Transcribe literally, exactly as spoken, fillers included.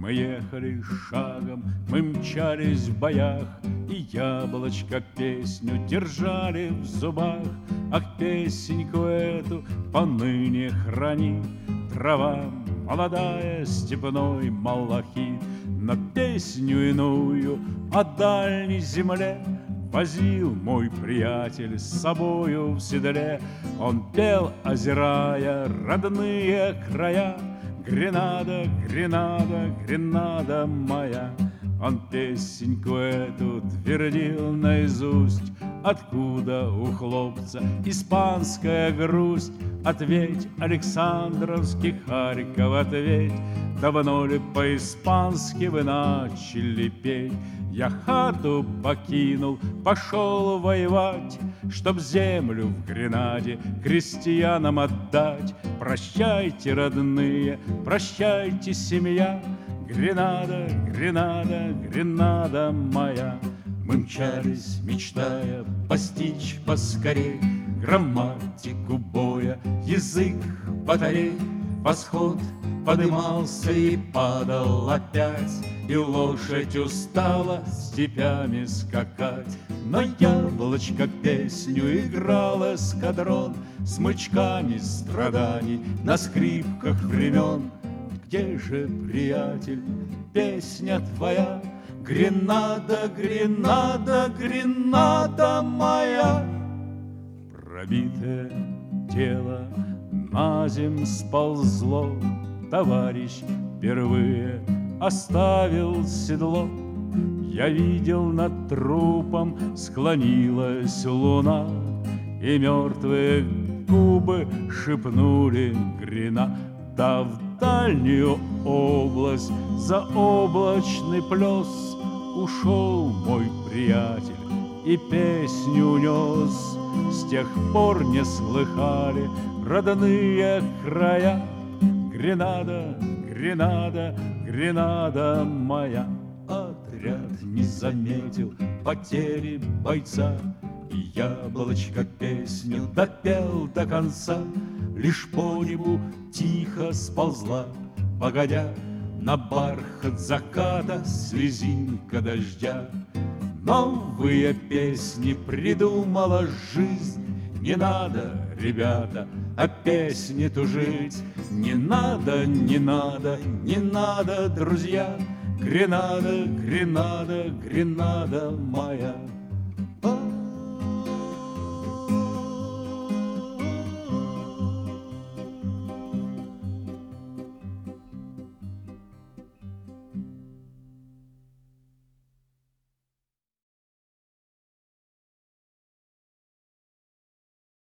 Мы ехали шагом, мы мчались в боях, и яблочко песню держали в зубах. Ах, песеньку эту поныне храни, трава молодая, степной малахит. Но песню иную о дальней земле возил мой приятель с собою в седле. Он пел, озирая родные края: Гренада, Гренада, Гренада моя. Он песеньку эту твердил наизусть. Откуда у хлопца испанская грусть? Ответь, Александровский Харьков, ответь. Давно ли по-испански вы начали петь? Я хату покинул, пошел воевать, чтоб землю в Гренаде крестьянам отдать. Прощайте, родные, прощайте, семья, Гренада, Гренада, Гренада моя. Мы мчались, мечтая постичь поскорей грамматику боя, язык батарей. Восход подымался и падал опять, и лошадь устала степями скакать. Но яблочко песню играл эскадрон, смычками страданий на скрипках времен. Где же, приятель, песня твоя? Гренада, Гренада, Гренада моя. Пробитое тело на земь сползло, товарищ впервые оставил седло. Я видел, над трупом склонилась луна, и мертвые губы шепнули Гренада. В дальнюю область за облачный плес ушел мой приятель и песню унес. С тех пор не слыхали родные края: Гренада, Гренада, Гренада моя. Отряд не заметил потери бойца, и яблочко песню допел до конца. Лишь по небу тихо сползла, погодя, на бархат заката слезинка дождя. Новые песни придумала жизнь. Не надо, ребята, о песне тужить. Не надо, не надо, не надо, друзья. Гренада, Гренада, Гренада моя.